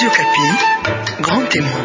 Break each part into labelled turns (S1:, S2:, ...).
S1: Radio Okapi, grand témoin.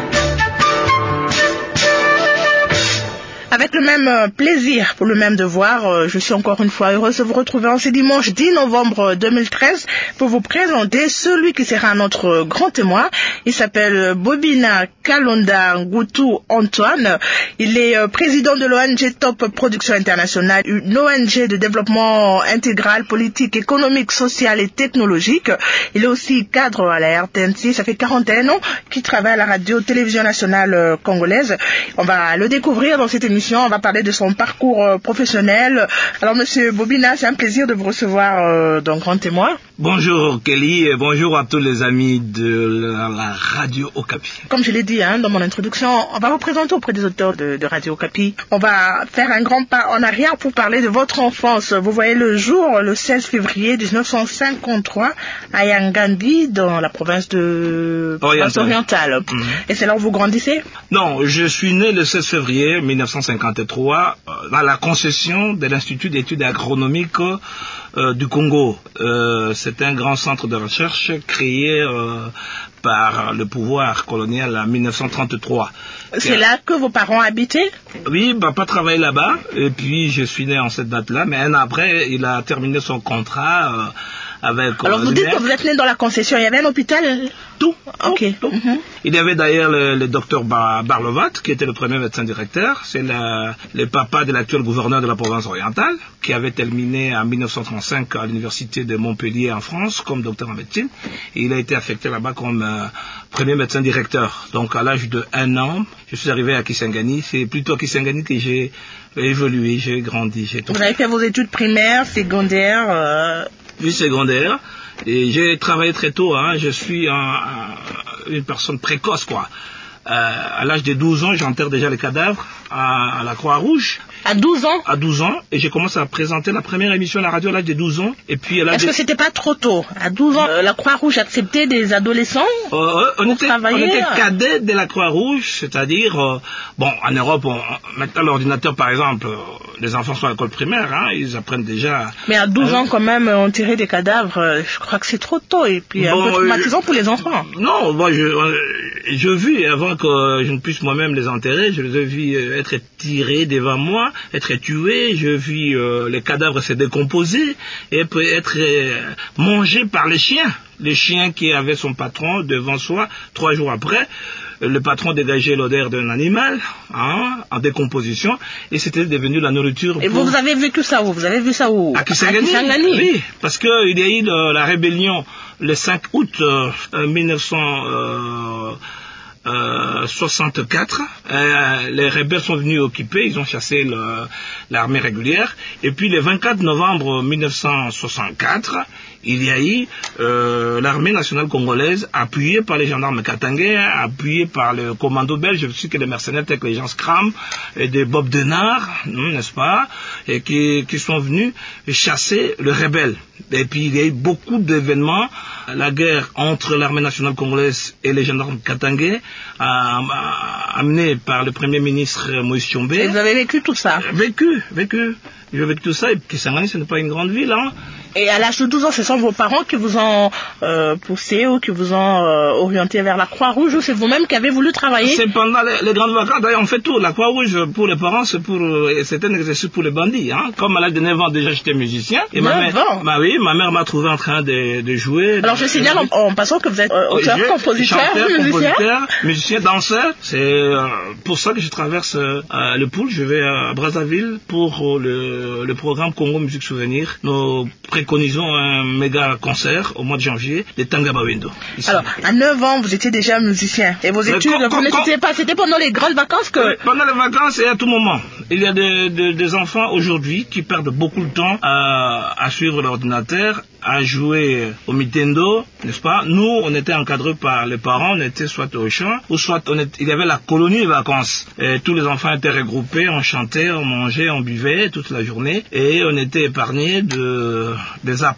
S2: Avec le même plaisir, pour le même devoir, je suis encore une fois heureuse de vous retrouver en ce dimanche 10 novembre 2013 pour vous présenter celui qui sera notre grand témoin. Il s'appelle Bobina Kalonda Ngoutou Antoine. Il est président de l'ONG Top Production Internationale, une ONG de développement intégral, politique, économique, social et technologique. Il est aussi cadre à la RTNC. Ça fait 41 ans qu'il travaille à la radio-télévision nationale congolaise. On va le découvrir dans cette émission. On va parler de son parcours professionnel. Alors, Monsieur Bobina, c'est un plaisir de vous recevoir dans Grand Témoin.
S3: Bonjour Kelly et bonjour à tous les amis de la Radio Okapi.
S2: Comme je l'ai dit dans mon introduction, on va vous présenter auprès des auteurs de Radio Okapi. On va faire un grand pas en arrière pour parler de votre enfance. Vous voyez le jour, le 16 février 1953, à Yangandi, dans la province de orientale. Et c'est là où vous grandissez?
S3: Non, je suis né le 16 février 1953 dans la concession de l'Institut d'études agronomiques du Congo. C'est un grand centre de recherche créé par le pouvoir colonial en 1933.
S2: C'est là que vos parents habitaient?
S3: Oui, papa travaillait là-bas et puis je suis né en cette date-là, mais un an après, il a terminé son contrat avec...
S2: Alors vous dites que vous êtes né dans la concession, il y avait un hôpital?
S3: Tout.
S2: Ok.
S3: Tout. Il y avait d'ailleurs le docteur Barlovat, qui était le premier médecin directeur. C'est le papa de l'actuel gouverneur de la province orientale, qui avait terminé en 1935 à l'université de Montpellier en France comme docteur en médecine. Et il a été affecté là-bas comme premier médecin directeur. Donc à l'âge de 1 an, je suis arrivé à Kisangani. C'est plutôt à Kisangani que j'ai évolué, j'ai grandi.
S2: Vous avez fait vos études primaires, secondaires
S3: Puis secondaire. Et j'ai travaillé très tôt, je suis une personne précoce, quoi. À l'âge de 12 ans, j'enterre déjà les cadavres à la Croix-Rouge.
S2: À 12 ans?
S3: À 12 ans, et j'ai commencé à présenter la première émission à la radio à l'âge de 12 ans. Et puis
S2: est-ce que c'était pas trop tôt? À 12 ans, la Croix-Rouge acceptait des adolescents
S3: on était cadets de la Croix-Rouge, c'est-à-dire, en Europe, maintenant l'ordinateur, par exemple, les enfants sont à l'école primaire, ils apprennent déjà...
S2: Mais à 12 ans, quand même, enterrer des cadavres, je crois que c'est trop tôt, et puis un peu traumatisant pour les enfants.
S3: Non, moi, je vis, avant que je ne puisse moi-même les enterrer, je les ai vus être tirés devant moi, être tués, je vis les cadavres se décomposer et peut être mangés par les chiens. Les chiens qui avaient son patron devant soi, 3 jours après, le patron dégageait l'odeur d'un animal en décomposition et c'était devenu la nourriture.
S2: Et vous avez vécu ça où? Vous avez vu ça où?
S3: À Kisangani. Oui, parce qu'il y a eu la rébellion le 5 août 1964, les rebelles sont venus occuper, ils ont chassé l'armée régulière, et puis le 24 novembre 1964, il y a eu l'armée nationale congolaise, appuyée par les gendarmes katangais, appuyée par le commando belge, je sais que les mercenaires tels que les gens Scram et des Bob Denard, n'est-ce pas, et qui sont venus chasser le rebelle. Et puis il y a eu beaucoup d'événements, la guerre entre l'armée nationale congolaise et les gendarmes katangais, amenée par le premier ministre Moïse Tshombe.
S2: Et vous avez vécu tout ça?
S3: Vécu. J'ai vécu tout ça, et Kisangani, ce n'est pas une grande ville,
S2: Et à l'âge de 12 ans, ce sont vos parents qui vous ont poussé ou qui vous ont orienté vers la Croix-Rouge, ou c'est vous-même qui avez voulu travailler?
S3: C'est pendant les grandes vacances. D'ailleurs, on fait tout. La Croix-Rouge, pour les parents, c'est un exercice pour les bandits. Comme à l'âge de 9 ans, déjà, j'étais musicien. Et ma mère m'a trouvé en train de jouer.
S2: Alors, je signale en passant que vous êtes auteur, compositeur,
S3: musicien, danseur. C'est pour ça que je traverse le Poul. Je vais à Brazzaville pour le programme Congo Musique Souvenir. Nous préconisons un méga concert au mois de janvier de Tangabawendo.
S2: Alors, à 9 ans, vous étiez déjà musicien. Et vos études, vous n'étudiez pas, c'était pendant les grandes vacances que...
S3: Pendant les vacances et à tout moment. Il y a des enfants aujourd'hui qui perdent beaucoup de temps à suivre l'ordinateur, à jouer au Nintendo, n'est-ce pas? Nous, on était encadrés par les parents, on était soit au champ, ou soit il y avait la colonie de vacances. Et tous les enfants étaient regroupés, on chantait, on mangeait, on buvait toute la journée, et on était épargnés des appâts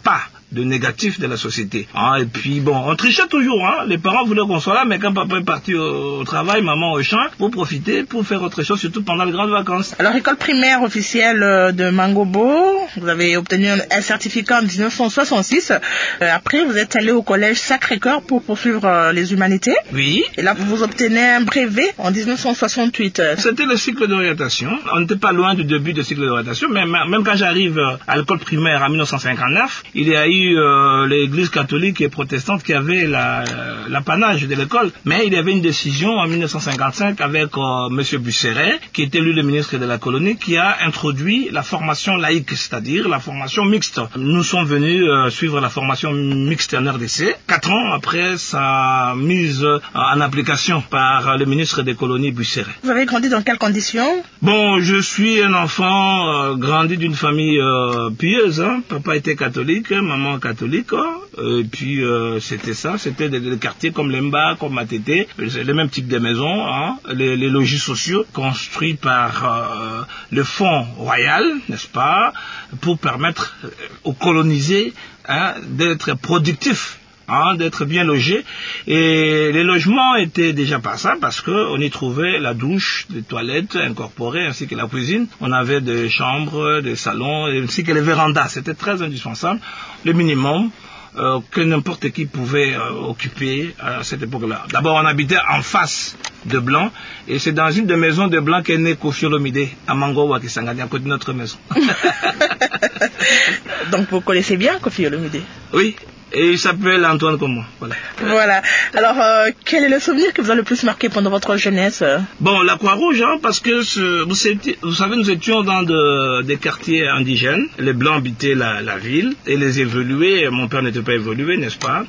S3: de négatif de la société. Et puis bon, on trichait toujours. Les parents voulaient qu'on soit là, mais quand papa est parti au travail, maman au champ, pour profiter, pour faire autre chose, surtout pendant les grandes vacances.
S2: Alors, école primaire officielle de Mangobo, vous avez obtenu un certificat en 1966. Après, vous êtes allé au collège Sacré-Cœur pour poursuivre les humanités.
S3: Oui.
S2: Et là, vous obtenez un brevet en 1968.
S3: C'était le cycle d'orientation. On n'était pas loin du début du cycle d'orientation, mais même quand j'arrive à l'école primaire en 1959, il y a eu l'église catholique et protestante qui avait l'apanage de l'école. Mais il y avait une décision en 1955 avec M. Busseret, qui était lui le ministre de la colonie, qui a introduit la formation laïque, c'est-à-dire la formation mixte. Nous sommes venus suivre la formation mixte en RDC, 4 ans après sa mise en application par le ministre des colonies Busseret.
S2: Vous avez grandi dans quelles conditions?
S3: Bon, je suis un enfant grandi d'une famille pieuse. Papa était catholique, maman catholique. Et puis c'était ça, c'était des quartiers comme Lemba, comme Matete, le même type de maisons, les logis sociaux construits par le Fonds Royal, n'est-ce pas, pour permettre aux colonisés d'être productifs. D'être bien logés, et les logements étaient déjà pas ça parce que on y trouvait la douche, les toilettes incorporées ainsi que la cuisine. On avait des chambres, des salons ainsi que les vérandas. C'était très indispensable, le minimum que n'importe qui pouvait occuper à cette époque-là. D'abord, on habitait en face de Blanc, et c'est dans une des maisons de Blanc qu'est né Koffi Olomide à Mangowa, Kisangani, à côté de notre maison.
S2: Donc vous connaissez bien Koffi Olomide?
S3: Oui. Et il s'appelle Antoine comme moi.
S2: Voilà. Alors, quel est le souvenir qui vous a le plus marqué pendant votre jeunesse?
S3: Bon, la Croix-Rouge, parce que vous savez, nous étions dans des quartiers indigènes. Les Blancs habitaient la ville et les évolués. Mon père n'était pas évolué, n'est-ce pas?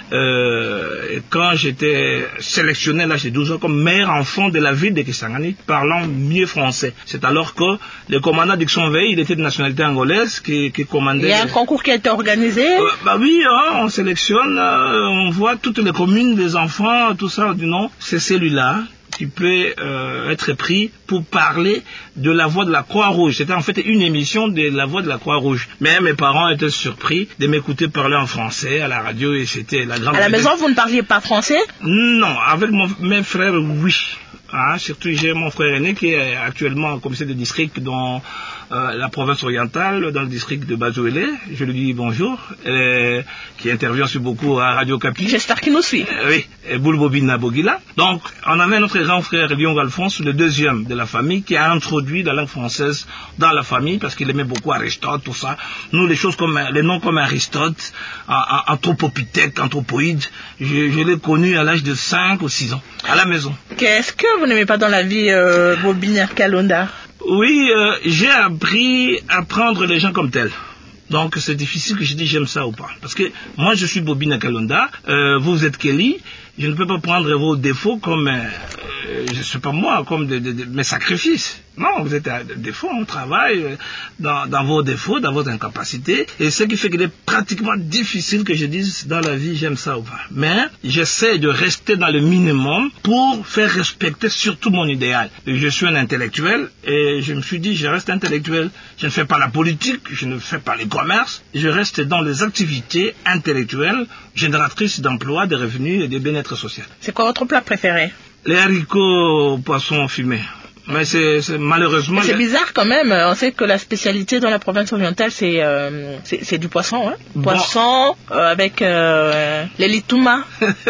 S3: Quand j'étais sélectionné à l'âge de 12 ans comme meilleur enfant de la ville de Kisangani, parlant mieux français. C'est alors que le commandant Dixon Veil, il était de nationalité angolaise, qui commandait...
S2: Il y a un concours qui a été organisé?
S3: Oui, on sélectionne, on voit toutes les communes, des enfants, tout ça, du nom, c'est celui-là qui peut être pris pour parler de la voix de la Croix-Rouge. C'était en fait une émission de la voix de la Croix-Rouge. Mais mes parents étaient surpris de m'écouter parler en français à la radio, et c'était la grande...
S2: À la maison, vous ne parliez pas français?
S3: Non, avec mes frères, oui. Surtout j'ai mon frère aîné qui est actuellement commissaire de district dans la province orientale, dans le district de Bazouélé. Je lui dis bonjour, qui intervient aussi beaucoup à Radio Capi.
S2: J'espère qu'il nous suit.
S3: Oui, et Boulbobina Bogila. Donc on avait notre grand frère Lyon Alphonse, le deuxième de la famille, qui a introduit la langue française dans la famille parce qu'il aimait beaucoup Aristote, tout ça. Nous, les noms comme Aristote, Anthropopithèque, Anthropoïde, je l'ai connu à l'âge de 5 ou 6 ans, à la maison.
S2: Qu'est-ce que vous n'aimez pas dans la vie, Bobina Kalonda?
S3: Oui, j'ai appris à prendre les gens comme tels. Donc c'est difficile que je dise j'aime ça ou pas. Parce que moi je suis Bobina Kalonda, vous êtes Kelly, je ne peux pas prendre vos défauts comme, je sais pas moi, comme mes sacrifices. Non, vous êtes à défaut, on travaille dans vos défauts, dans vos incapacités. Et ce qui fait qu'il est pratiquement difficile que je dise dans la vie j'aime ça ou pas. Mais j'essaie de rester dans le minimum pour faire respecter surtout mon idéal. Je suis un intellectuel et je me suis dit je reste intellectuel. Je ne fais pas la politique, je ne fais pas les commerces. Je reste dans les activités intellectuelles génératrices d'emplois, de revenus et de bien-être social.
S2: C'est quoi votre plat préféré? Les
S3: haricots poissons fumés. Mais c'est malheureusement...
S2: C'est bizarre quand même. On sait que la spécialité dans la province orientale, c'est du poisson. Bon. Poisson avec les litouma.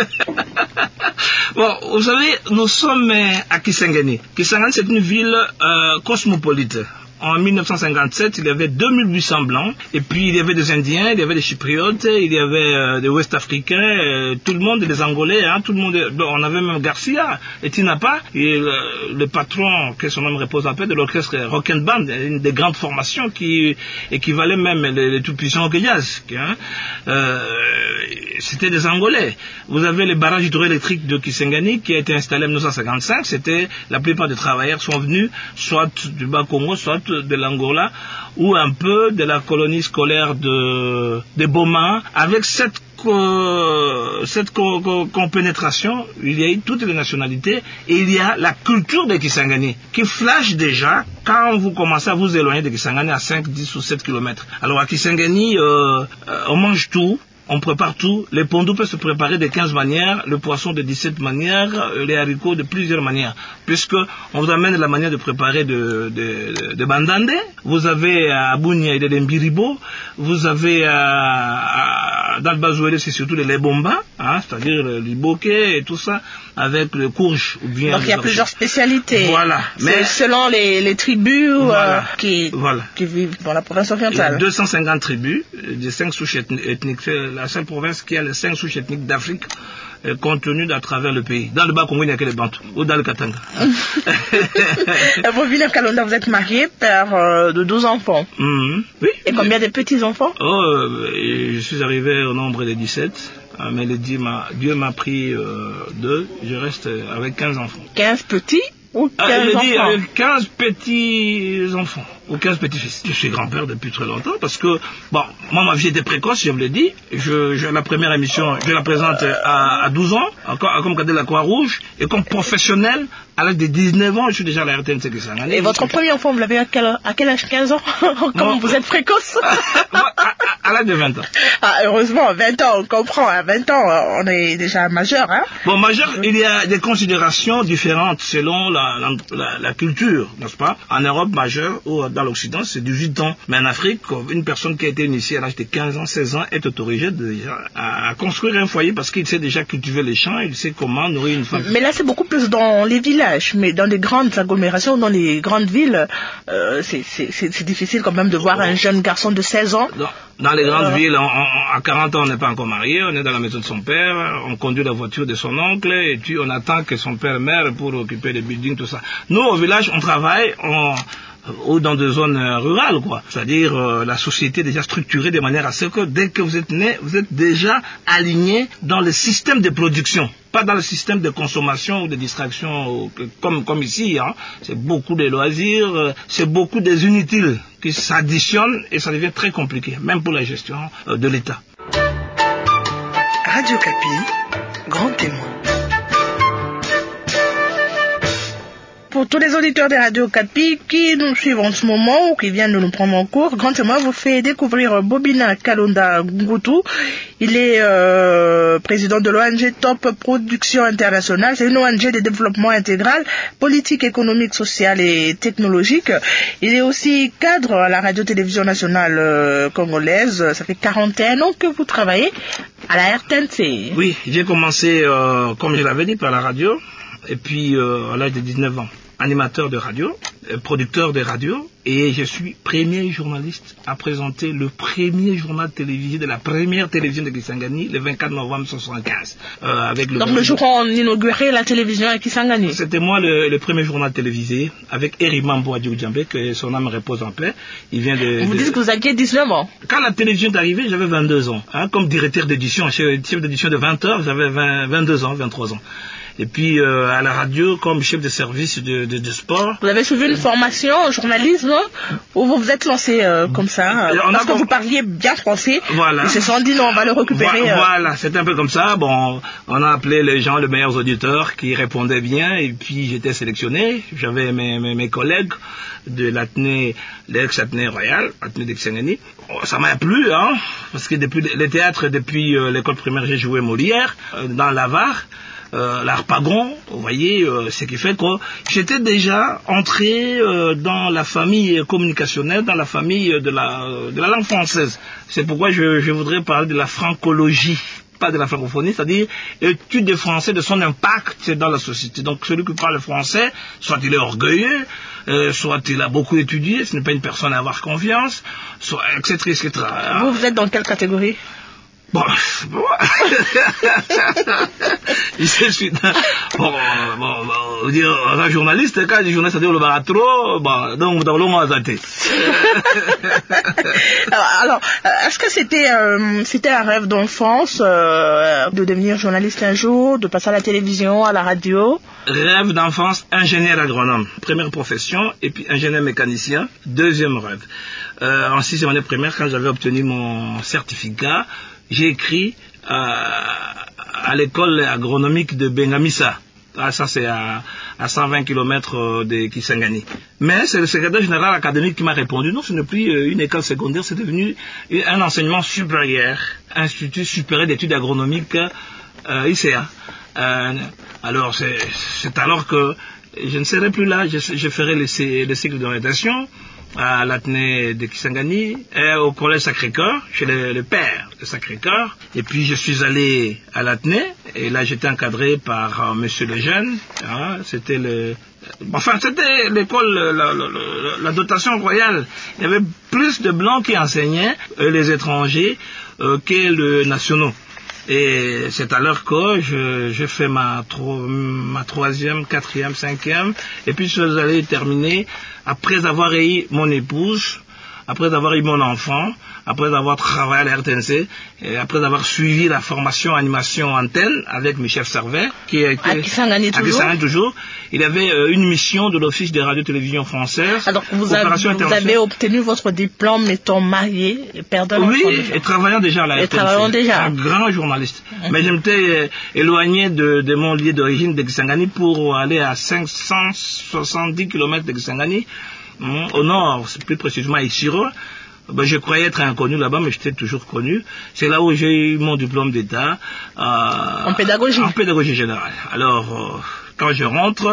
S3: Bon, vous savez, nous sommes à Kisangani. Kisangani, c'est une ville cosmopolite. En 1957, il y avait 2800 blancs, et puis il y avait des Indiens, il y avait des Chypriotes, il y avait des Ouest-Africains, tout le monde, des Angolais, tout le monde. On avait même Garcia et Tinapa, et le patron, que son nom repose en paix, de l'orchestre Rock and Band, une des grandes formations qui équivalait même les tout-puissants Gayas. C'était des Angolais. Vous avez les barrages hydroélectriques de Kisangani qui a été installé en 1955. C'était, la plupart des travailleurs sont venus soit du Bas-Congo, soit de l'Angola, ou un peu de la colonie scolaire de Boma, avec cette cette compénétration, il y a eu toutes les nationalités et il y a la culture des Kisangani qui flash déjà quand vous commencez à vous éloigner des Kisangani à 5, 10 ou 7 kilomètres. Alors à Kisangani, on mange tout. On prépare tout. Les pondous peuvent se préparer de 15 manières, le poisson de 17 manières, les haricots de plusieurs manières. Puisque on vous amène la manière de préparer de bandande. Vous avez à Bounia et de Mbiribo. Vous avez dans le Bazouélé, c'est surtout les lebomba, c'est-à-dire le liboké et tout ça, avec le courge. Ou bien
S2: donc il y a plusieurs spécialités.
S3: Voilà.
S2: Mais selon les tribus
S3: voilà.
S2: Qui vivent dans la province orientale.
S3: Il y a 250 tribus, de 5 souches ethniques. La seule province qui a les 5 souches ethniques d'Afrique contenues à travers le pays. Dans le Bas-Congo, il n'y a que les Bantous, ou dans le Katanga.
S2: Bobina Kalonda, vous êtes marié, père de 12 enfants.
S3: Oui.
S2: Et combien de petits-enfants?
S3: Je suis arrivé au nombre de 17. Mais Dieu m'a pris 2. Je reste avec 15 enfants.
S2: 15 petits ou 15 enfants?
S3: Avec 15 petits-enfants. Ou 15 petits-fils. Je suis grand-père depuis très longtemps parce que, bon, moi ma vie était précoce, je vous l'ai dit. La première émission, je la présente à 12 ans, comme cadet de la Croix-Rouge, et comme professionnel, à l'âge de 19 ans, je suis déjà à la RTNC Kisangani.
S2: Et votre premier enfant, vous l'avez à quel âge? 15 ans? Comme vous êtes précoce?
S3: À l'âge de 20 ans.
S2: Ah, heureusement, 20 ans, on comprend. À 20 ans, on est déjà majeur, hein? Bon,
S3: majeur, il y a des considérations différentes selon la culture, n'est-ce pas? En Europe, majeur, ou dans l'Occident, c'est 18 ans. Mais en Afrique, une personne qui a été initiée à l'âge de 15 ans, 16 ans, est autorisée déjà à construire un foyer parce qu'il sait déjà cultiver les champs, il sait comment nourrir une famille.
S2: Mais là, c'est beaucoup plus dans les villages. Mais dans les grandes agglomérations, dans les grandes villes, c'est difficile quand même de voir un jeune garçon de 16 ans.
S3: Dans les grandes villes, à 40 ans, on n'est pas encore marié, on est dans la maison de son père, on conduit la voiture de son oncle, et puis on attend que son père meure pour occuper les buildings, tout ça. Nous, au village, on travaille, ou dans des zones rurales, quoi. C'est-à-dire, la société est déjà structurée de manière à ce que dès que vous êtes né, vous êtes déjà aligné dans le système de production. Pas dans le système de consommation ou de distraction comme ici. C'est beaucoup de loisirs, c'est beaucoup des inutiles qui s'additionnent et ça devient très compliqué, même pour la gestion de l'État.
S1: Radio Kapi, grand témoin.
S2: Pour tous les auditeurs de Radio Kapi qui nous suivent en ce moment ou qui viennent de nous prendre en cours, Grand Témoin vous fait découvrir Bobina Kalonda Ngutu. Il est président de l'ONG Top Production Internationale. C'est une ONG de développement intégral, politique, économique, sociale et technologique. Il est aussi cadre à la radio-télévision nationale congolaise. Ça fait 41 ans que vous travaillez à la RTNC.
S3: Oui, j'ai commencé, comme je l'avais dit, par la radio. Et puis, à l'âge de 19 ans, animateur de radio, producteur de radio, et je suis premier journaliste à présenter le premier journal télévisé de la première télévision de Kisangani, le 24 novembre 1975.
S2: Donc le jour où on inaugurait la télévision à Kisangani.
S3: C'était moi le premier journal télévisé, avec Eri Mambo Adjoudjambé, que son âme repose en paix. Il vient
S2: Vous dites que vous aviez 19 ans.
S3: Quand la télévision est arrivée, j'avais 22 ans. Comme directeur d'édition, chef d'édition de 20 heures, j'avais 22 ans, 23 ans. Et puis à la radio comme chef de service de sport.
S2: Vous avez suivi une formation en journalisme où vous vous êtes lancé comme ça parce que vous parliez bien français.
S3: Voilà.
S2: Ils se sont dit non, on va le récupérer.
S3: Voilà, c'est un peu comme ça. Bon, on a appelé les gens, les meilleurs auditeurs qui répondaient bien et puis j'étais sélectionné. J'avais mes collègues de l'Athénée, l'ex-Athénée Royal, Athénée de Kisangani. Ça m'a plu, parce que depuis le théâtre, depuis l'école primaire, j'ai joué Molière dans l'Avare. L'Harpagon, vous voyez, ce qui fait que j'étais déjà entré dans la famille communicationnelle, dans la famille de la langue française. C'est pourquoi je voudrais parler de la francologie, pas de la francophonie, c'est-à-dire étude des Français, de son impact dans la société. Donc celui qui parle français, soit il est orgueilleux, soit il a beaucoup étudié, ce n'est pas une personne à avoir confiance, soit, etc., etc.
S2: Vous êtes dans quelle catégorie?
S3: Bon, je suis un journaliste, quand les journalistes disent le baratro, donc dans l'homme azaté.
S2: Alors, est-ce que c'était un rêve d'enfance de devenir journaliste un jour, de passer à la télévision, à la radio?
S3: Rêve d'enfance, ingénieur agronome, première profession, et puis ingénieur mécanicien, deuxième rêve. En 6e année primaire, quand j'avais obtenu mon certificat, j'ai écrit à à l'école agronomique de Bengamisa. Ah, ça, c'est à 120 km de Kisangani. Mais c'est le secrétaire général académique qui m'a répondu, non, ce n'est plus une école secondaire, c'est devenu un enseignement supérieur, Institut supérieur d'études agronomiques, ICA. Alors, c'est alors que je ne serai plus là, je ferai le cycle d'orientation à l'Athénée de Kisangani et au collège Sacré-Cœur, chez le père de Sacré-Cœur. Et puis je suis allé à l'Athénée et là j'étais encadré par Monsieur Lejeune. Hein, c'était l'école, la dotation royale. Il y avait plus de blancs qui enseignaient, les étrangers, que les nationaux. Et c'est alors que j'ai fait ma troisième, quatrième, cinquième, et puis je suis allé terminer après avoir eu mon épouse, après avoir eu mon enfant, après avoir travaillé à la RTNC, et après avoir suivi la formation animation antenne avec Michel Servet, qui a été
S2: à Kisangani
S3: toujours. Il avait une mission de l'Office des radios-télévisions françaises.
S2: Alors vous avez obtenu votre diplôme étant marié et père d'un enfant.
S3: Oui, et travaillant déjà à la RTNC. Un grand journaliste. Mais je m'étais éloigné de mon lieu d'origine de Kisangani pour aller à 570 km de Kisangani, au nord, plus précisément à Isiro. Je croyais être inconnu là-bas, mais j'étais toujours connu. C'est là où j'ai eu mon diplôme d'État.
S2: En pédagogie.
S3: En pédagogie générale. Alors, quand je rentre,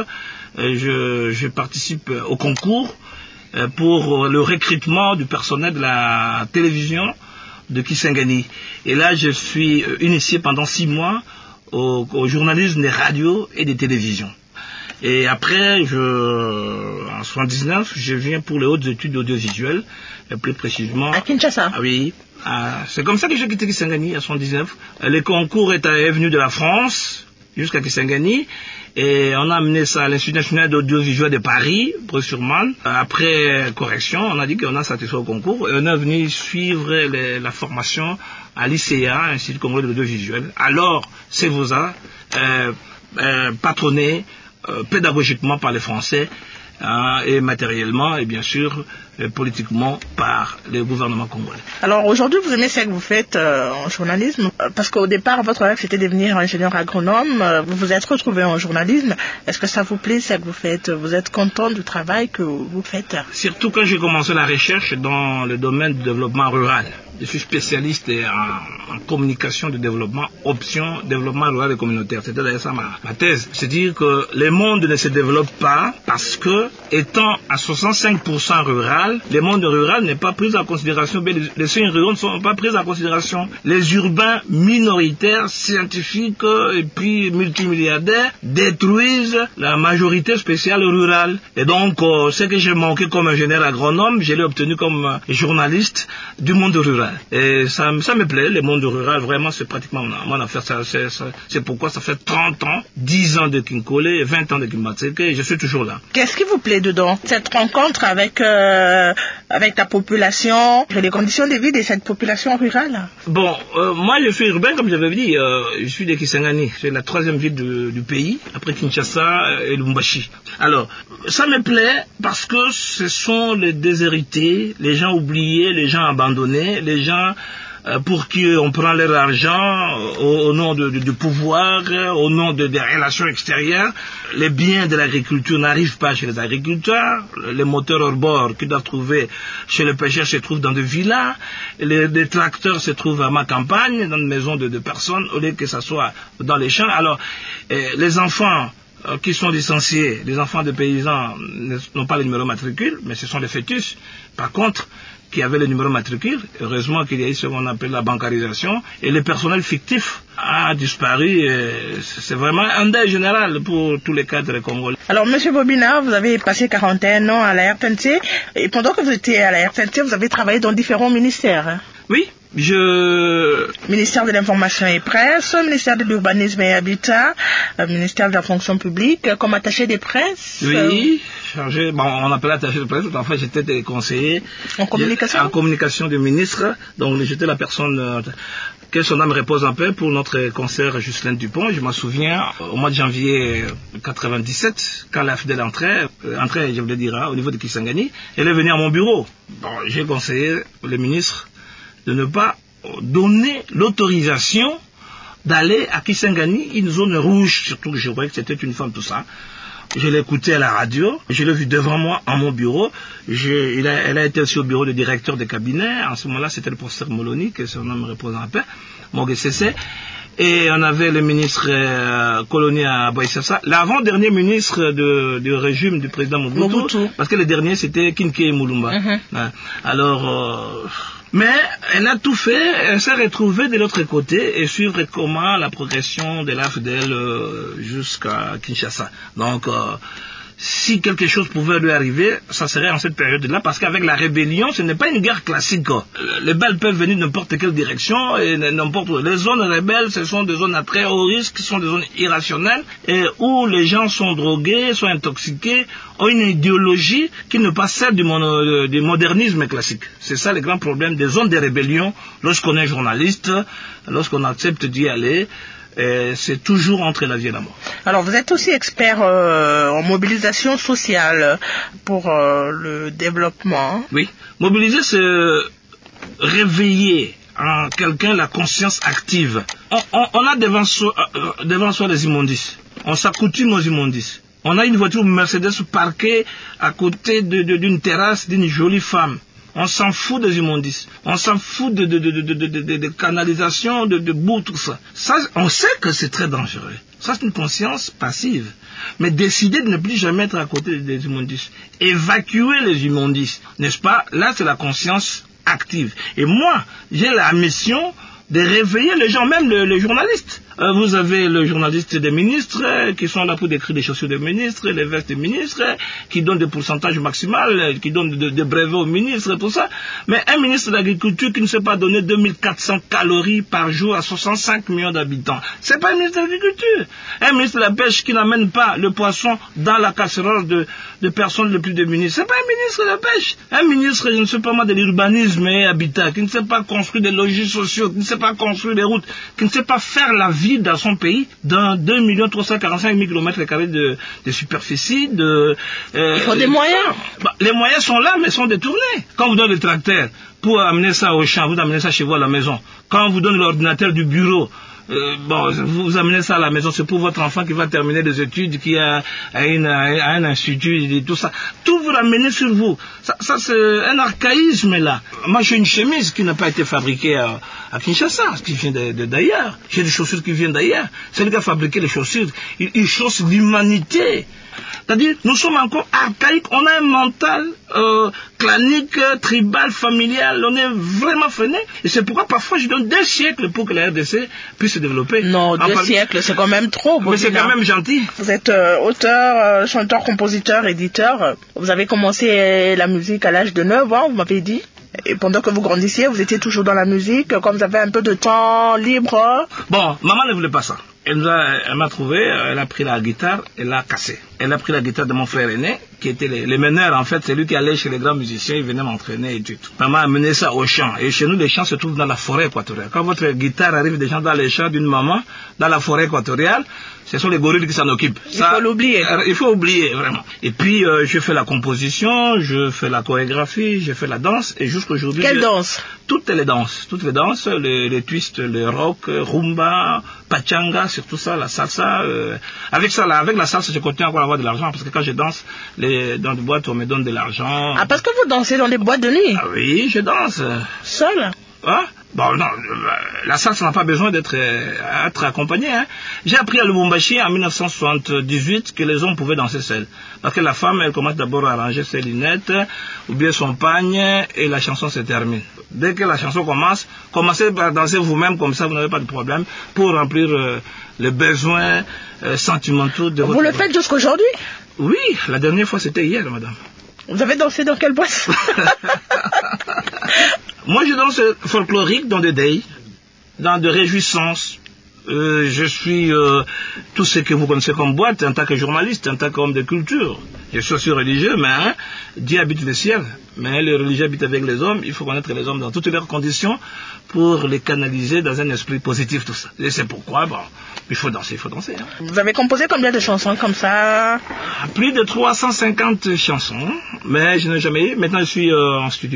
S3: je participe au concours pour le recrutement du personnel de la télévision de Kisangani. Et là, je suis initié pendant 6 mois au journalisme des radios et des télévisions. Et après, en 79, je viens pour les hautes études audiovisuelles, plus précisément...
S2: À Kinshasa.
S3: Ah oui. C'est comme ça que j'ai quitté Kisangani, en 79. Le concours est venu de la France jusqu'à Kisangani, et on a amené ça à l'Institut national d'audiovisuel de Paris, Breux-sur-Marne. Après correction, on a dit qu'on a satisfait au concours, et on est venu suivre la formation à l'ICA, Institut congolais de l'audiovisuel. Alors, CEVOSA, patronné pédagogiquement par les Français, et matériellement et bien sûr politiquement par le gouvernement congolais.
S2: Alors aujourd'hui, vous aimez ce que vous faites en journalisme, parce qu'au départ, votre rêve c'était devenir ingénieur agronome, vous vous êtes retrouvé en journalisme. Est-ce que ça vous plaît ce que vous faites? Vous êtes content du travail que vous faites?
S3: Surtout quand j'ai commencé la recherche dans le domaine du développement rural. Je suis spécialiste en communication de développement, option développement rural et communautaire. C'était d'ailleurs ça ma thèse. C'est-à-dire que le monde ne se développe pas parce que, étant à 65% rural, le monde rural n'est pas pris en considération. Les zones rurales ne sont pas prises en considération. Les urbains minoritaires, scientifiques et puis multimilliardaires détruisent la majorité spéciale rurale. Et donc, ce que j'ai manqué comme ingénieur agronome, je l'ai obtenu comme journaliste du monde rural. Et ça me plaît, le monde rural, vraiment, c'est pratiquement mon affaire. C'est pourquoi ça fait 30 ans, 10 ans de Kinkole et 20 ans de Kimbatseke, et je suis toujours là.
S2: Qu'est-ce qui vous plaît dedans? Cette rencontre avec la population, les conditions de vie de cette population rurale?
S3: Bon, moi je suis urbain, comme j'avais dit, je suis de Kisangani. C'est la 3e ville du pays, après Kinshasa et Lubumbashi. Alors, ça me plaît parce que ce sont les déshérités, les gens oubliés, les gens abandonnés, les gens pour qui on prend leur argent au nom du pouvoir, au nom des relations extérieures. Les biens de l'agriculture n'arrivent pas chez les agriculteurs. Les moteurs hors bord qu'ils doivent trouver chez les pêcheurs se trouvent dans des villas. Les tracteurs se trouvent à ma campagne, dans une maison de personnes, au lieu que ça soit dans les champs. Alors, les enfants qui sont licenciés, les enfants de paysans n'ont pas le numéro matricule, mais ce sont des fœtus. Par contre, qui avaient le numéro matricule, heureusement qu'il y a eu ce qu'on appelle la bancarisation, et le personnel fictif a disparu. C'est vraiment un deuil général pour tous les cadres congolais.
S2: Alors, Monsieur Bobina, vous avez passé 41 ans à la RTNC, et pendant que vous étiez à la RTNC, vous avez travaillé dans différents ministères. Hein?
S3: Oui,
S2: Ministère de l'Information et Presse, ministère de l'Urbanisme et Habitat, ministère de la Fonction publique, comme attaché des presses.
S3: Oui, chargé, on appelait attaché de presse, en fait j'étais conseiller
S2: en communication
S3: du ministre, donc j'étais la personne que son âme repose en paix pour notre concert Juscelin Dupont. Je m'en souviens, au mois de janvier 97, quand la FDL entrait, je voulais dire, au niveau de Kisangani, elle est venue à mon bureau. Bon, j'ai conseillé le ministre de ne pas donner l'autorisation d'aller à Kisangani, une zone rouge, surtout que je voyais que c'était une femme, tout ça. Je l'ai écouté à la radio, je l'ai vu devant moi en mon bureau. Elle a été aussi au bureau du directeur de cabinet. En ce moment-là, c'était le professeur Moloni, que son nom me repose en paix, Mogesese. Et on avait le ministre Colonia Boissassa, l'avant-dernier ministre du régime du président Mobutu. Parce que le dernier, c'était Kinke Moulumba. Alors... mais elle a tout fait, elle s'est retrouvée de l'autre côté et suivre comment la progression de l'AFDL jusqu'à Kinshasa. Donc, si quelque chose pouvait lui arriver, ça serait en cette période-là, parce qu'avec la rébellion, ce n'est pas une guerre classique. Les balles peuvent venir de n'importe quelle direction, et n'importe où. Les zones rebelles, ce sont des zones à très haut risque, qui sont des zones irrationnelles, et où les gens sont drogués, sont intoxiqués, ont une idéologie qui n'est pas celle du modernisme classique. C'est ça le grand problème des zones de rébellion, lorsqu'on est journaliste, lorsqu'on accepte d'y aller. C'est toujours entre la vie et la mort.
S2: Alors vous êtes aussi expert en mobilisation sociale pour le développement.
S3: Oui, mobiliser c'est réveiller en quelqu'un la conscience active. On a devant soi les immondices. On s'accoutume aux immondices. On a une voiture Mercedes parquée à côté d'une terrasse d'une jolie femme. On s'en fout des immondices. On s'en fout de canalisations, de boue, tout ça. Ça, on sait que c'est très dangereux. Ça, c'est une conscience passive. Mais décider de ne plus jamais être à côté des immondices. Évacuer les immondices. N'est-ce pas? Là, c'est la conscience active. Et moi, j'ai la mission de réveiller les gens, même les journalistes. Vous avez le journaliste des ministres qui sont là pour décrire les chaussures des ministres, les vestes des ministres, qui donnent des pourcentages maximaux, qui donnent des brevets aux ministres, tout ça. Mais un ministre de l'Agriculture qui ne sait pas donner 2400 calories par jour à 65 millions d'habitants, c'est pas un ministre de l'Agriculture. Un ministre de la Pêche qui n'amène pas le poisson dans la casserole de personnes les plus démunies, c'est pas un ministre de la Pêche. Un ministre, je ne sais pas moi, de l'urbanisme et habitat, qui ne sait pas construire des logis sociaux, qui ne sait pas construire des routes, qui ne sait pas faire la vie dans son pays, dans 2 345 000 km² de superficie.
S2: Il faut des moyens.
S3: Les moyens sont là, mais sont détournés. Quand vous donnez le tracteur pour amener ça au champ, vous amenez ça chez vous à la maison. Quand vous donnez l'ordinateur du bureau, vous amenez ça à la maison, c'est pour votre enfant qui va terminer des études, qui a un institut et tout ça. Tout vous ramenez sur vous. Ça c'est un archaïsme là. Moi j'ai une chemise qui n'a pas été fabriquée à Kinshasa, qui vient d'ailleurs. J'ai des chaussures qui viennent d'ailleurs. C'est lui qui a fabriqué les chaussures. Il chausse l'humanité. C'est-à-dire, nous sommes encore archaïques, on a un mental clanique, tribal, familial, on est vraiment freiné. Et c'est pourquoi parfois je donne 2 siècles pour que la RDC puisse se développer.
S2: Non, 2 siècles, c'est quand même trop.
S3: Mais c'est quand même gentil.
S2: Vous êtes auteur, chanteur, compositeur, éditeur. Vous avez commencé la musique à l'âge de 9 ans, vous m'avez dit. Et pendant que vous grandissiez, vous étiez toujours dans la musique, comme vous avez un peu de temps libre.
S3: Bon, maman ne voulait pas ça. Elle m'a trouvé, elle a pris la guitare, elle l'a cassée. Elle a pris la guitare de mon frère aîné, qui était les meneurs en fait, c'est lui qui allait chez les grands musiciens, il venait m'entraîner et tout. Maman a mené ça au champ, et chez nous les champs se trouvent dans la forêt équatoriale. Quand votre guitare arrive des gens dans les champs d'une maman, dans la forêt équatoriale, ce sont les gorilles qui s'en occupent.
S2: Il faut l'oublier.
S3: Il faut oublier, vraiment. Et puis, je fais la composition, je fais la chorégraphie, je fais la danse, et jusqu'aujourd'hui...
S2: Quelle danse?
S3: Toutes les danses, les twists, le rock, rumba, pachanga, surtout ça, la salsa. Avec la salsa, je continue encore à avoir de l'argent, parce que quand je danse, dans des boîtes, on me donne de l'argent.
S2: Ah, parce que vous dansez dans des boîtes de nuit?
S3: Ah oui, je danse.
S2: Seul?
S3: Hein? Bon, non, la salsa n'a pas besoin d'être accompagnée. Hein. J'ai appris à Lubumbashi en 1978 que les hommes pouvaient danser seuls. Parce que la femme, elle commence d'abord à arranger ses lunettes, ou bien son pagne, et la chanson se termine. Dès que la chanson commence, commencez par danser vous-même, comme ça vous n'avez pas de problème, pour remplir les besoins sentimentaux de votre...
S2: Vous le faites jusqu'aujourd'hui?
S3: Oui, la dernière fois c'était hier, madame.
S2: Vous avez dansé dans quelle boîte?
S3: Moi, je danse folklorique dans des days, dans des réjouissances. Je suis tout ce que vous connaissez comme boîte en tant que journaliste, en tant qu'homme de culture. Je suis aussi religieux, mais Dieu habite le ciel. Mais les religieux habitent avec les hommes. Il faut connaître les hommes dans toutes leurs conditions pour les canaliser dans un esprit positif, tout ça. Et c'est pourquoi, bon, il faut danser. Hein.
S2: Vous avez composé combien de chansons comme ça?
S3: Plus de 350 chansons, mais je n'ai jamais eu. Maintenant, je suis en studio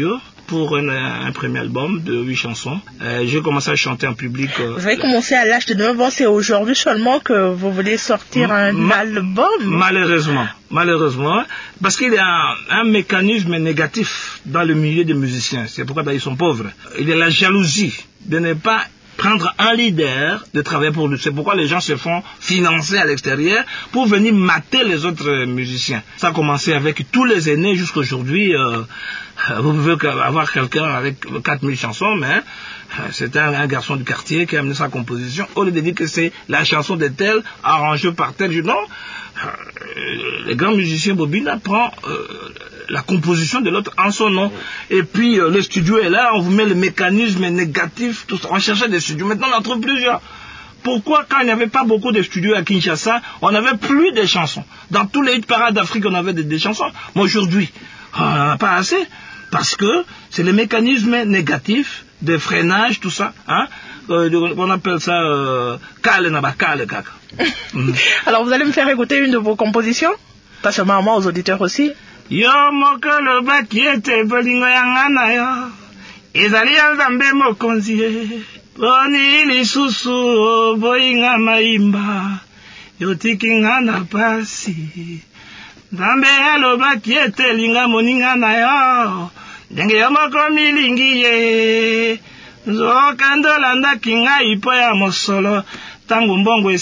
S3: pour un premier album de 8 chansons. J'ai commencé à chanter en public.
S2: Vous avez commencé à l'âge de 9 ans, c'est aujourd'hui seulement que vous voulez sortir un album?
S3: Malheureusement, parce qu'il y a un mécanisme négatif dans le milieu des musiciens. C'est pourquoi ils sont pauvres. Il y a la jalousie de ne pas prendre un leader, de travailler pour lui. C'est pourquoi les gens se font financer à l'extérieur pour venir mater les autres musiciens. Ça a commencé avec tous les aînés jusqu'à aujourd'hui. Vous pouvez avoir quelqu'un avec 4000 chansons, mais c'est un garçon du quartier qui a amené sa composition. Au lieu de dire que c'est la chanson de tel, arrangée par tel, non. Les grands musiciens Bobina prend la composition de l'autre en son nom. Et puis le studio est là, on vous met le mécanisme négatif, tout ça. On cherchait des studios, maintenant on en trouve plusieurs. Pourquoi quand il n'y avait pas beaucoup de studios à Kinshasa, on n'avait plus de chansons? Dans tous les hit parades d'Afrique, on avait des chansons. Mais aujourd'hui, on n'en a pas assez. Parce que c'est le mécanisme négatif de freinage, tout ça. Hein? On appelle ça kale.
S2: Alors vous allez me faire écouter une de vos compositions? Pas seulement à moi, aux auditeurs aussi.
S3: Yo mokolo bakiete bolingo yangana yo ezali ya nzambe mokonzi boni lisusu boyinga maimba yotiki nga na pasi nzambe alobaki ete linga moninga na yo ndenge yo moko milingi ye nzokandolandaki ngai mpo ya mosolo.
S2: Vous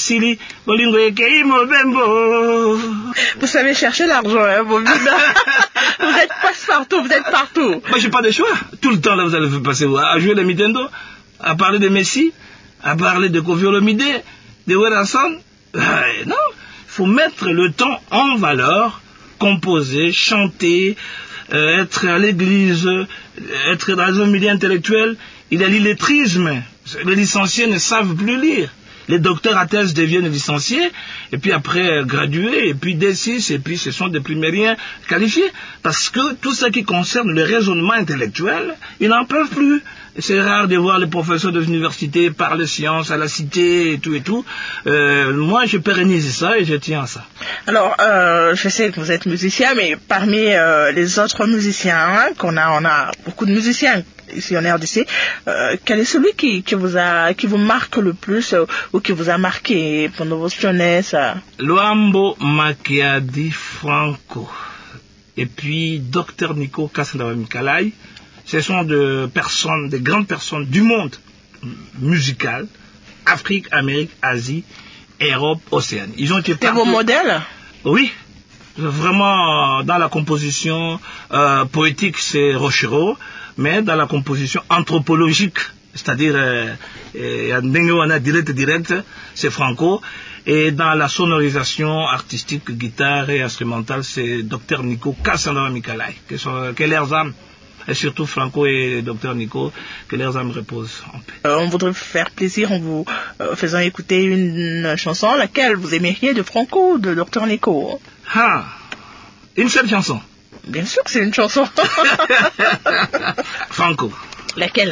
S2: savez chercher l'argent, hein, Bobina. Vous êtes passe-partout, vous êtes partout.
S3: Moi, j'ai pas de choix. Tout le temps, là, vous allez passer à jouer le Nintendo, à parler de Messi, à parler de Koffi Olomide, de Werason. Non, il faut mettre le temps en valeur, composer, chanter, être à l'église, être dans un milieu intellectuel. Il y a l'illettrisme. Les licenciés ne savent plus lire. Les docteurs à thèse deviennent licenciés, et puis après gradués, et puis D6, et puis ce sont des primériens qualifiés. Parce que tout ce qui concerne le raisonnement intellectuel, ils n'en peuvent plus. C'est rare de voir les professeurs des universités parler sciences à la cité et tout et tout. Moi, je pérennise ça et je tiens à ça.
S2: Alors, je sais que vous êtes musicien, mais parmi les autres musiciens, hein, on a beaucoup de musiciens ici en RDC, quel est celui qui vous marque le plus ou qui vous a marqué pendant votre jeunesse?
S3: Luambo Makiadi Franco et puis Dr Nico Kassandawa Mikalai. Ce sont des grandes personnes du monde musical, Afrique, Amérique, Asie, Europe, Océanie. Ils ont été
S2: vos modèles?
S3: Oui. Vraiment, dans la composition poétique, c'est Rochero, mais dans la composition anthropologique, c'est-à-dire direct, c'est Franco, et dans la sonorisation artistique, guitare et instrumentale, c'est Dr Nico Kassandawa Mikalai, que leurs âmes, et surtout Franco et Dr Nico, que leurs âmes reposent en paix.
S2: On voudrait vous faire plaisir en vous faisant écouter une chanson, laquelle vous aimeriez, de Franco ou de Dr Nico?
S3: Ah, une seule chanson.
S2: Bien sûr que c'est une chanson.
S3: Franco.
S2: Laquelle?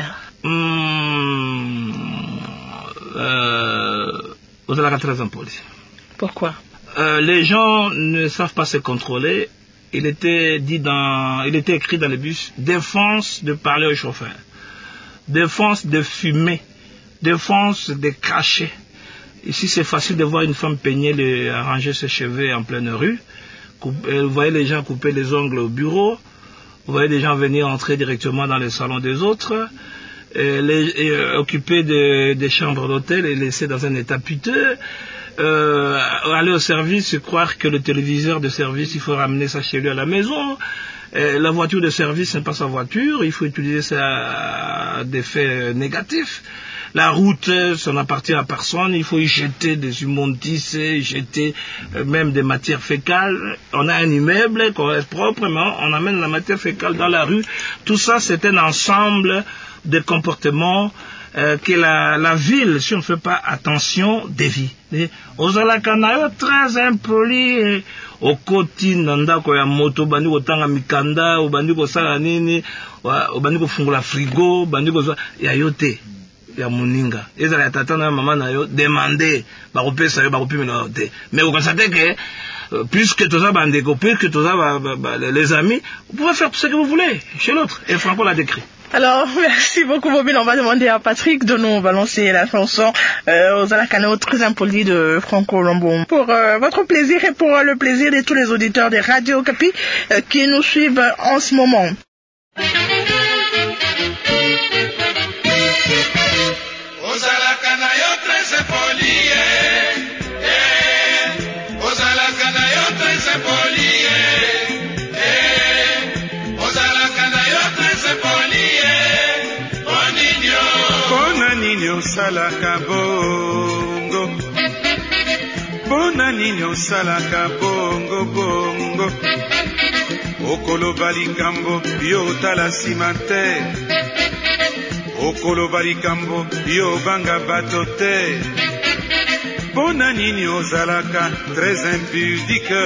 S2: Pourquoi?
S3: Les gens ne savent pas se contrôler. Il était écrit dans le bus: défense de parler au chauffeur, défense de fumer, défense de cracher. Ici, c'est facile de voir une femme peigner, arranger ses cheveux en pleine rue. Vous voyez les gens couper les ongles au bureau. Vous voyez les gens venir entrer directement dans les salons des autres, occuper des chambres d'hôtel et laisser dans un état piteux. Aller au service et croire que le téléviseur de service, il faut ramener ça chez lui à la maison. La voiture de service, ce n'est pas sa voiture. Il faut utiliser ça à des faits négatifs. La route, ça n'appartient à personne. Il faut y jeter des immondices, y jeter même des matières fécales. On a un immeuble qu'on reste propre, mais on amène la matière fécale dans la rue. Tout ça, c'est un ensemble de comportements que la ville, si on ne fait pas attention, dévie. Ozalakanayo très impoli, okoti nanda ko ya moto bandi ko tanga mikanda, obandi ko sala nini, obandi ko fungula frigo, bandi ko ya yote. Ya muninga ezala ya tata na mama na yo demander bakopesa yo bakopimela yo te mais okonstate ke puisque tout ça bandeko, puisque tout ça les amis, vous pouvez faire tout ce que vous voulez chez l'autre. Et Franco l'a décrit.
S2: Alors, merci beaucoup, Bobine. On va demander à Patrick de nous balancer la chanson aux Alakano très impoli de Franco Lombo. Pour votre plaisir et pour le plaisir de tous les auditeurs des Radio Okapi qui nous suivent en ce moment.
S4: Salaka bongo, bona nini osalaka bongo bongo, okolo balikambo yo tala simante, okolo balikambo yo banga bato te, bona nini ozalaka très impudique,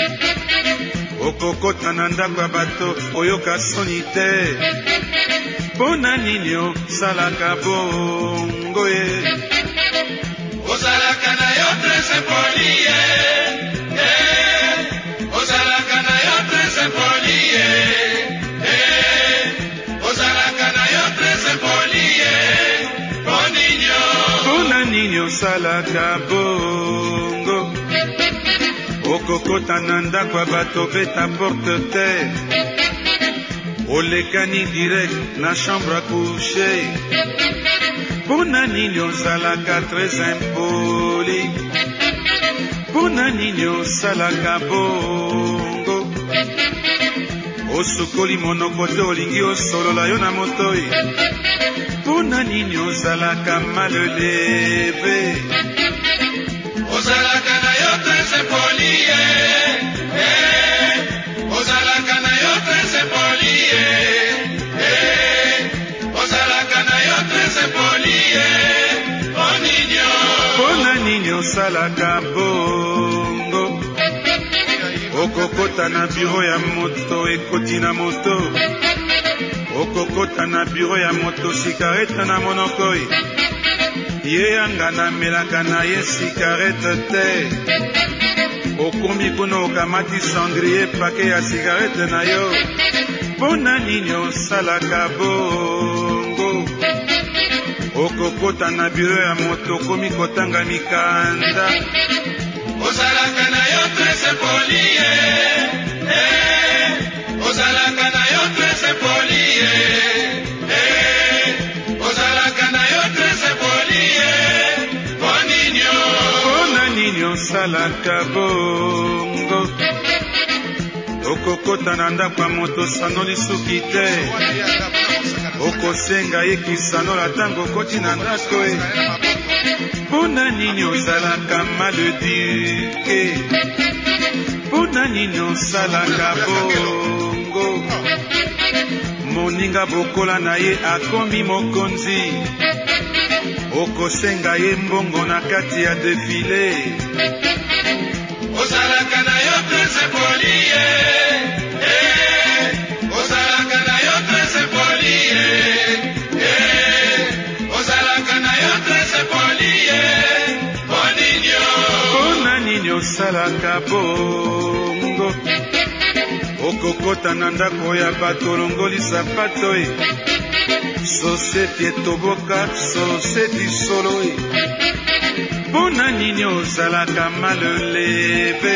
S4: okokota na ndako ya bato oyoka soni te, bona nini osalaka bongo ye.
S5: Ozalaka na yo très impoli ye, ozalaka na yo très impoli ye, ozalaka na yo très impoli ye, bona nini
S4: osalaka bongo, okokota na ndako ya bato beta porte te, olekani direct na chambre à coucher, bona nini ozalaka très impoli, bona nini osalaka bongo, osukoli monoko te olingi osolola yo na motoi, bona nini ozalaka maleleve,
S5: ozalaka na yo très impoli ye, ozalaka na yo très impoli ye, ozalaka na yo très impoli ye,
S4: bona nini osalaka bongo, okokota na biro ya moto ekoti na moto, okokota na biro ya moto sikarete na monokoi, ye yanga na melaka na ye sikarete te, okombi kuna okamati cendrier pake ya sigarete na yo, bona nini osalaka bongo, okokota na biro ya moto okomi kotanga mikanda,
S5: ozalaka na yo très impoli ye, ozalaka na yo très impoli ye, ozalaka na yo très impoli ye, bona nini
S4: osalaka bongo, okokota na ndako ya moto sanoli suki te, okosenga ye kisanola ntango okoti na ndako e, bona nini ozalaka maleduke, bona nini osalaka bongo, moninga bokola na ye akomi mokonzi, okosenga ye mbongo na kati ya defile,
S5: ozalaka na yo très impoli ye, ozalaka na yo très impoli ye, ozalaka na yo très impoli ye,
S4: bona nini osalaka bongo, okokota na ndako ya bato olongoli sapato e, soseti etoboka soseti solo e, bona nini ozalaka maleleve,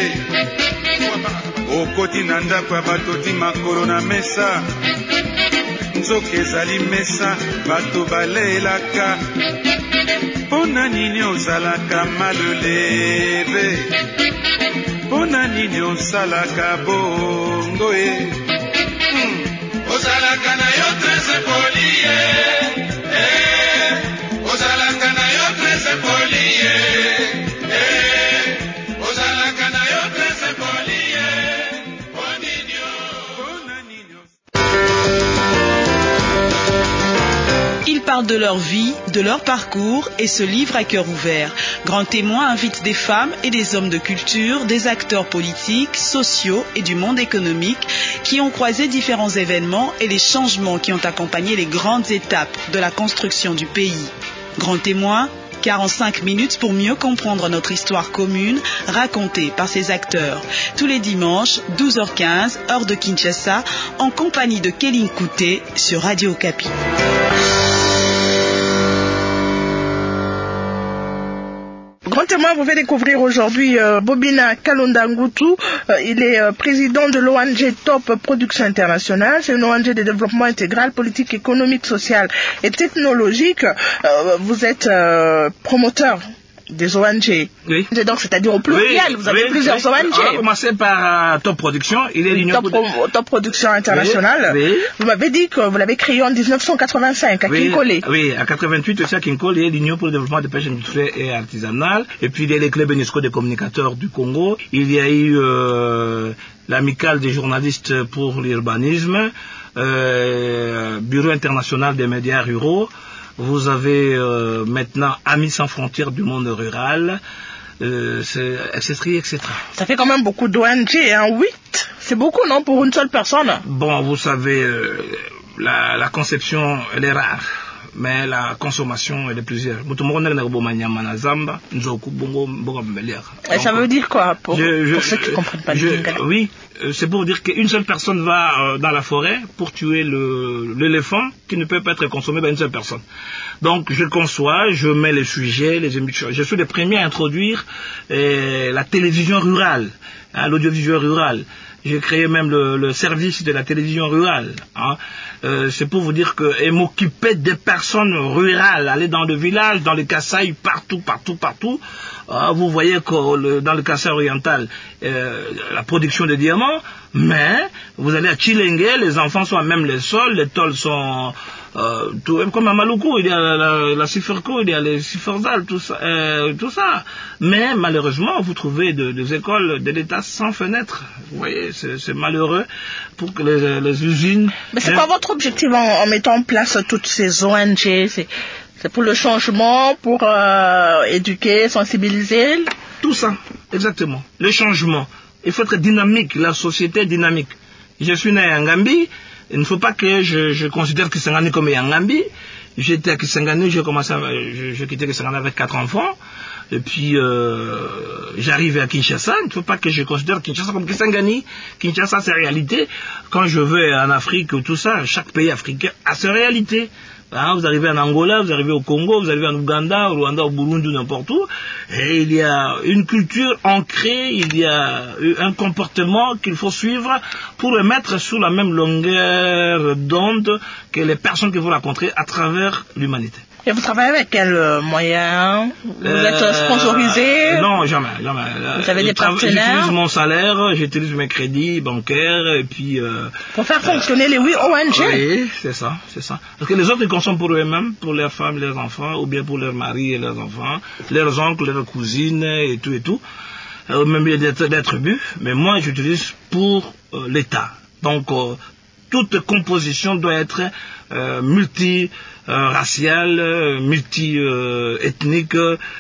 S4: okoti na ndako ya bato ti makolo na mesa, nzoka ezali mesa bato balelaka, bona nini ozalaka maleleve, bona nini osalaka bongo e,
S5: ozalaka na yo très impoli ye, ozalaka na yo très impoli ye, ozalaka na yo très impoli ye,
S6: Ils parlent de leur vie, de leur parcours et se livrent à cœur ouvert. Grand Témoin invite des femmes et des hommes de culture, des acteurs politiques, sociaux et du monde économique qui ont croisé différents événements et les changements qui ont accompagné les grandes étapes de la construction du pays. Grand Témoin, 45 minutes pour mieux comprendre notre histoire commune, racontée par ses acteurs. Tous les dimanches, 12h15, heure de Kinshasa, en compagnie de Kéline Kouté sur Radio Okapi.
S2: Grand témoin vous fait découvrir aujourd'hui Bobina Kalonda Ngutu. Il est président de l'ONG Top Production Internationale. C'est une ONG de développement intégral, politique, économique, social et technologique. Vous êtes promoteur des ONG.
S3: Oui.
S2: Donc, c'est-à-dire au pluriel, vous avez plusieurs ONG.
S3: On va commencer par Top Production. Il est l'Union
S2: Top Production Internationale.
S3: Oui.
S2: Vous m'avez dit que vous l'avez créé en 1985 à Kinkole.
S3: Oui, à 88 aussi à Kinkole, il y a l'Union pour le développement de pêche industrielle et artisanale. Et puis, il y a les clubs UNESCO des communicateurs du Congo. Il y a eu l'amicale des journalistes pour l'urbanisme, Bureau international des médias ruraux. Vous avez maintenant Amis sans frontières du monde rural, etc.
S2: Ça fait quand même beaucoup d'ONG, hein, 8. C'est beaucoup, non, pour une seule personne?
S3: Bon, vous savez, la conception, elle est rare, mais la consommation, elle est plusieurs.
S2: Ça veut dire quoi pour ceux qui ne comprennent pas le lingala?
S3: Oui, c'est pour dire qu'une seule personne va dans la forêt pour tuer l'éléphant qui ne peut pas être consommé par une seule personne. Donc je conçois, je mets les sujets, les émissions. Je suis le premier à introduire la télévision rurale, hein, l'audiovisuel rural. J'ai créé même le service de la télévision rurale. Hein. C'est pour vous dire que et m'occuper des personnes rurales, aller dans le village, dans les Kasaï, partout. Vous voyez que dans le Kasaï oriental, la production de diamants, mais vous allez à Chilenge, les enfants sont à même les sols, les tôles sont comme à Maluku, il y a la Siferco, il y a les Siferzal, tout ça. Mais malheureusement, vous trouvez des écoles de l'État sans fenêtres. Vous voyez, c'est malheureux pour que les usines...
S2: Mais c'est quoi votre objectif en mettant en place toutes ces ONG? C'est pour le changement, pour éduquer, sensibiliser?
S3: Tout ça, exactement. Le changement. Il faut être dynamique, la société est dynamique. Je suis né en Gambie, il ne faut pas que je considère Kisangani comme en Gambie. J'étais à Kisangani, j'ai quitté Kisangani avec 4 enfants. Et puis, j'arrive à Kinshasa. Il ne faut pas que je considère Kinshasa comme Kisangani. Kinshasa, c'est réalité. Quand je vais en Afrique, tout ça, chaque pays africain a ses réalités. Hein, vous arrivez en Angola, vous arrivez au Congo, vous arrivez en Ouganda, au Rwanda, au Burundi, n'importe où. Et il y a une culture ancrée, il y a un comportement qu'il faut suivre pour le mettre sur la même longueur d'onde que les personnes que vous rencontrez à travers l'humanité.
S2: Et vous travaillez avec quels moyens? Vous êtes sponsorisé?
S3: Non, jamais.
S2: Vous avez des partenaires?
S3: J'utilise mon salaire, j'utilise mes crédits bancaires, et puis...
S2: pour faire fonctionner les 8 ONG?
S3: Oui, c'est ça. Parce que les autres, ils consomment pour eux-mêmes, pour leurs femmes, leurs enfants, ou bien pour leurs maris et leurs enfants, leurs oncles, leurs cousines, et tout. Même d'être bu. Mais moi, j'utilise pour l'État. Donc, toute composition doit être multi-raciale, multi-ethnique,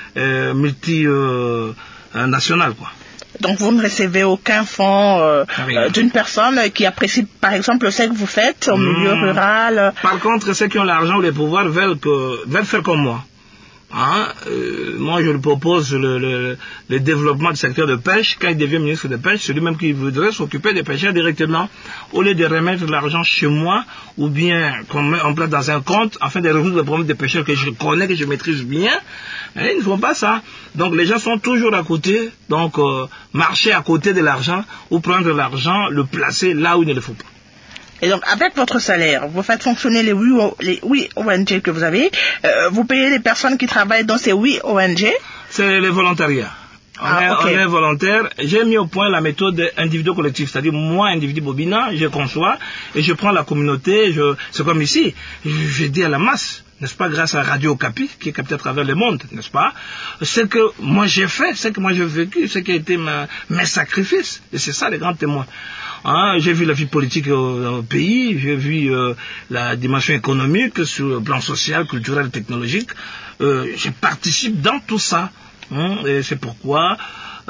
S3: multi-nationale, quoi.
S2: Donc vous ne recevez aucun fonds d'une personne qui apprécie par exemple ce que vous faites au milieu rural?
S3: Par contre, ceux qui ont l'argent ou les pouvoirs veulent faire comme moi. Hein? Moi, je lui propose le développement du secteur de pêche. Quand il devient ministre de pêche, c'est lui-même qui voudrait s'occuper des pêcheurs directement, au lieu de remettre l'argent chez moi, ou bien qu'on met en place dans un compte, afin de résoudre le problème des pêcheurs que je connais, que je maîtrise bien. Et ils ne font pas ça. Donc les gens sont toujours à côté, donc marcher à côté de l'argent, ou prendre l'argent, le placer là où il ne le faut pas.
S2: Et donc, avec votre salaire, vous faites fonctionner les 8 ONG que vous avez. Vous payez les personnes qui travaillent dans ces 8 ONG?
S3: C'est le volontariat. On est volontaire. J'ai mis au point la méthode individu-collectif. C'est-à-dire, moi, individu Bobina, je conçois et je prends la communauté. C'est comme ici. Je dis à la masse, n'est-ce pas, grâce à Radio Okapi, qui est captée à travers le monde, n'est-ce pas? Ce que moi j'ai fait, ce que moi j'ai vécu, ce qui a été mes sacrifices. Et c'est ça, les grands témoins. Hein, j'ai vu la vie politique au pays, j'ai vu la dimension économique sur le plan social, culturel, technologique. Je participe dans tout ça. Hein, et c'est pourquoi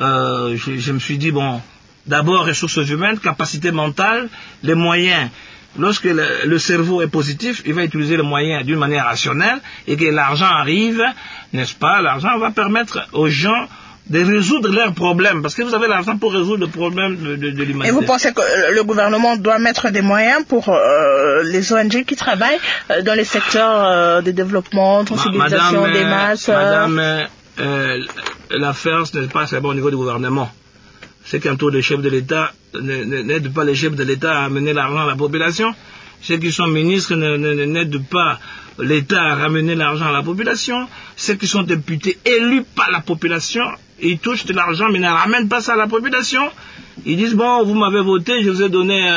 S3: je me suis dit, bon, d'abord ressources humaines, capacité mentale, les moyens lorsque le cerveau est positif, il va utiliser les moyens d'une manière rationnelle et que l'argent arrive, n'est-ce pas? L'argent va permettre aux gens de résoudre leurs problèmes, parce que vous avez l'argent pour résoudre le problème de l'humanité.
S2: Et vous pensez que le gouvernement doit mettre des moyens pour les ONG qui travaillent dans les secteurs de développement, de sensibilisation des masses?
S3: Madame, l'affaire, ce n'est pas seulement au niveau du gouvernement. Ceux qui entourent les chefs de l'État n'aident pas les chefs de l'État à amener l'argent à la population. Ceux qui sont ministres n'aident pas l'État à ramener l'argent à la population. Ceux qui sont députés élus par la population, ils touchent de l'argent mais ne ramènent pas ça à la population. Ils disent, bon, vous m'avez voté, je vous ai donné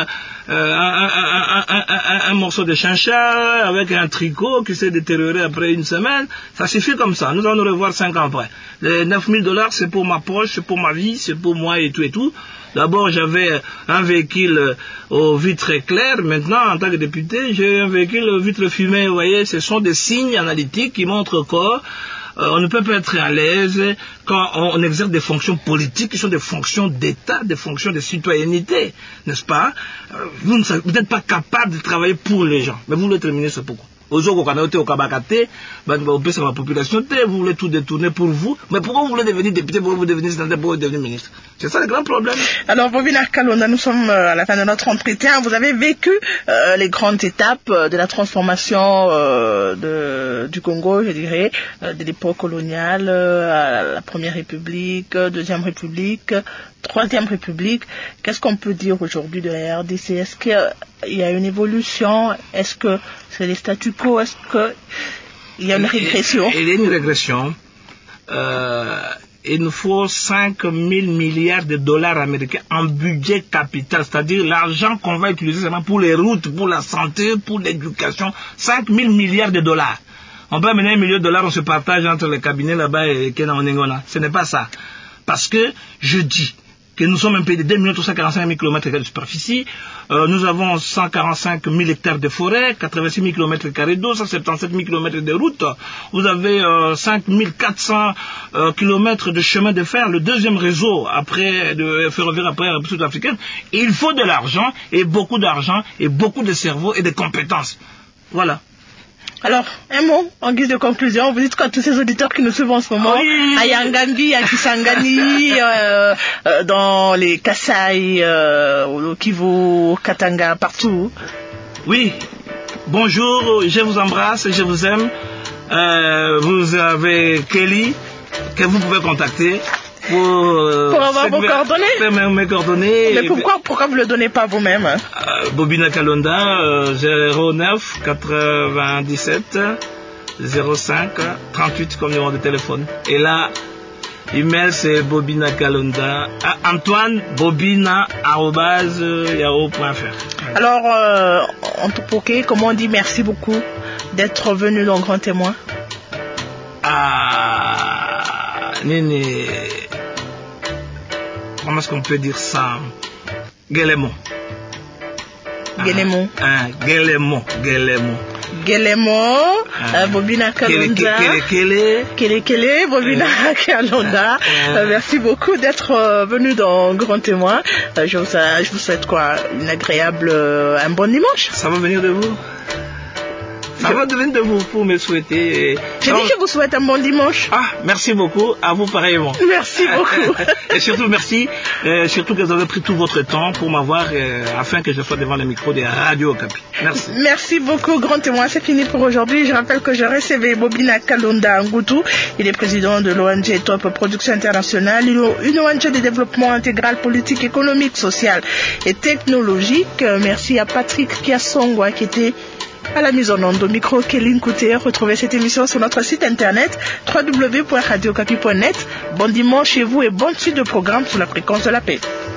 S3: un morceau de chinchard avec un tricot qui s'est détérioré après une semaine. Ça suffit comme ça. Nous allons nous revoir 5 ans après. Les $9,000, c'est pour ma poche, c'est pour ma vie, c'est pour moi et tout et tout. D'abord, j'avais un véhicule aux vitres claires. Maintenant, en tant que député, j'ai un véhicule aux vitres fumées. Vous voyez, ce sont des signes analytiques qui montrent qu'on ne peut pas être à l'aise quand on exerce des fonctions politiques qui sont des fonctions d'État, des fonctions de citoyenneté, n'est-ce pas? Vous n'êtes pas capable de travailler pour les gens. Mais vous voulez terminer, c'est pourquoi? Aujourd'hui, la population, vous voulez tout détourner pour vous. Mais pourquoi vous voulez devenir député, pourquoi vous devenir sénateur, pourquoi vous devenir ministre? C'est ça le grand problème. Alors,
S2: Bobina Kalonda, nous sommes à la fin de notre entretien. Vous avez vécu les grandes étapes de la transformation du Congo, je dirais, de l'époque coloniale à la Première République, Deuxième République, Troisième République. Qu'est-ce qu'on peut dire aujourd'hui de la RDC? Est-ce qu'il y a une évolution? Est-ce que c'est les statu quo? Est-ce qu'il y a une régression?
S3: Il y a une régression. Il nous faut 5 000 milliards de dollars américains en budget capital, c'est-à-dire l'argent qu'on va utiliser seulement pour les routes, pour la santé, pour l'éducation. 5 000 milliards de dollars. On peut amener $1 million, on se partage entre les cabinets là-bas et Kena Onengona. Ce n'est pas ça. Parce que je dis que nous sommes un pays de 2 345 000 km de superficie, nous avons 145 000 hectares de forêt, 86 000 km d'eau, 177 000 km de route, vous avez 5 400 km de chemin de fer, le deuxième réseau après de ferroviaire après la République africaine. Il faut de l'argent, et beaucoup de cerveau et de compétences. Voilà.
S2: Alors, un mot en guise de conclusion, vous dites qu'à tous ces auditeurs qui nous suivent en ce moment, à Yangambi, à Kisangani, dans les Kasaï, au Kivu, Katanga, partout.
S3: Oui, bonjour, je vous embrasse, je vous aime. Vous avez Kelly, que vous pouvez contacter.
S2: Pour avoir vos coordonnées?
S3: Mes coordonnées.
S2: Mais pourquoi vous ne le donnez pas vous-même?
S3: Bobina Kalonda, 09 97 05 38 comme numéro de téléphone. Et là, email c'est Bobina Kalonda, Antoine Bobina@yahoo.fr.
S2: Alors, en tout cas, comment on dit merci beaucoup d'être venu dans Grand Témoin?
S3: Nini, comment est-ce qu'on peut dire ça? Guélémon.
S2: Guélémon. Guélémon, Bobina Kalonda. Kele, Bobina Kalonda. Merci beaucoup d'être venu dans Grand Témoin. Je vous souhaite un bon dimanche.
S3: Ça va venir de vous? Ça va devenir de vous pour me souhaiter.
S2: J'ai dit que je vous souhaite un bon dimanche.
S3: Merci beaucoup. À vous pareillement.
S2: Merci beaucoup.
S3: Et surtout, merci. Surtout que vous avez pris tout votre temps pour m'avoir, afin que je sois devant le micro des Radio Okapi. Merci.
S2: Merci beaucoup, Grand Témoin. C'est fini pour aujourd'hui. Je rappelle que je recevais Bobina Kalonda Ngutu. Il est président de l'ONG Top Production Internationale, une ONG de développement intégral politique, économique, social et technologique. Merci à Patrick Kiasongwa qui était à la mise en onde au micro. Kéline Couté. Retrouvez cette émission sur notre site internet www.radiocapi.net. Bon dimanche chez vous et bonne suite de programme sous la fréquence de la paix.